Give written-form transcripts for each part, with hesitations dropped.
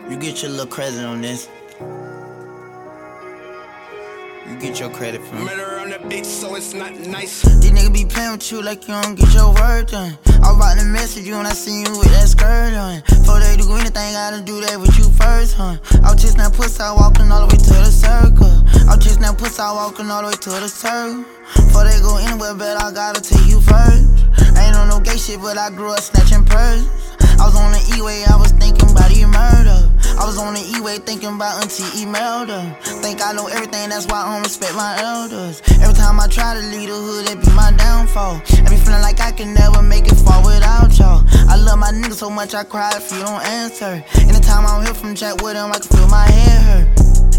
You get your little credit on this. You get your credit from Murder on the beat, so it's not nice. These niggas be playing with you like you don't get your word done. I was about to message you when I seen you with that skirt on. Before they do anything, gotta do that with you first, huh? I was chasing that pussy, I walking all the way to the circle. I was chasing that pussy, I walking all the way to the circle. Before they go anywhere, bet I gotta take you first. I ain't on no gay shit, but I grew up snatching purse. I was on the E-way, I was thinking about E-murder. I was on the E-way thinking about Auntie E-murder. Think I know everything, that's why I don't respect my elders. Every time I try to lead the hood, it be my downfall. I be feeling like I can never make it far without y'all. I love my niggas so much I cry if you don't answer. Anytime I'm here from Jack with him, I can feel my head hurt.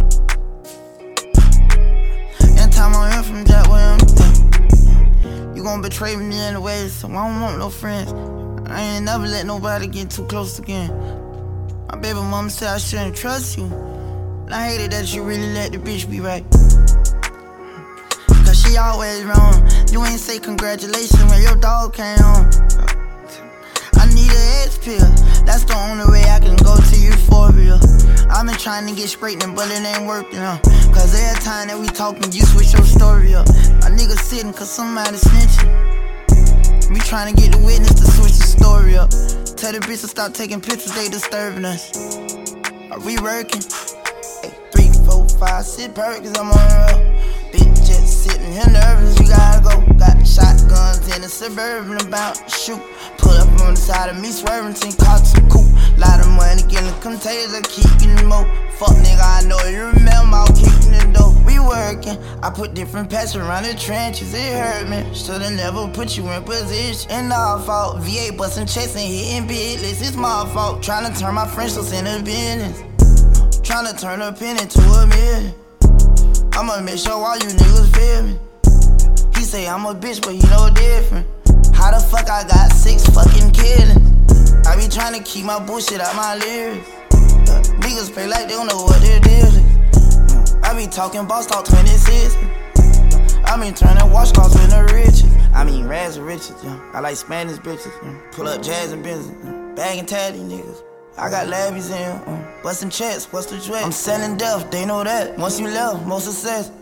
Anytime I'm here from Jack with him, you gon' betray me anyway, so I don't want no friends. I ain't never let nobody get too close again. My baby mama said I shouldn't trust you, and I hated that you really let the bitch be right. Cause she always wrong. You ain't say congratulations when your dog came home. I need an X pill, that's the only way I can go to euphoria. I've been trying to get straightening, but it ain't working, huh? Cause every time that we talking, you switch your story up. My nigga sitting cause somebody snitching. We tryna get the witness to switch the story up. Tell the bitch to stop taking pictures, they disturbing us. Are we working? Hey, 3, 4, 5, 6 perks, I'm on the road. Bitch just sitting here nervous, you gotta go. Got shotguns in the Suburban about to shoot. Pull up on the side of me swerving, 10 cars some coupe. Lot of money getting contagious, keep getting more. Fuck nigga, I know you remember, I was kicking the door. We working, I put different patches around the trenches, it hurt me. Shoulda never put you in position, and our fault. VA busting checks and hitting bidless, it's my fault. Tryna turn my friendships into business, tryna turn a pen into a million. I'ma make sure all you niggas feel me. He say I'm a bitch, but he know different. How the fuck I got 6 fucking killings? I be tryna keep my bullshit out my lyrics. Niggas play like they don't know what their deal is. I be talking boss talk 26. I been turning washcloths in the riches. I mean rags and riches, yeah. I like Spanish bitches, yeah. Pull up jazz and business, yeah. Bag and tag these niggas. I got labbies in, busting checks, what's the dress? I'm selling death, they know that. Once you left, more success.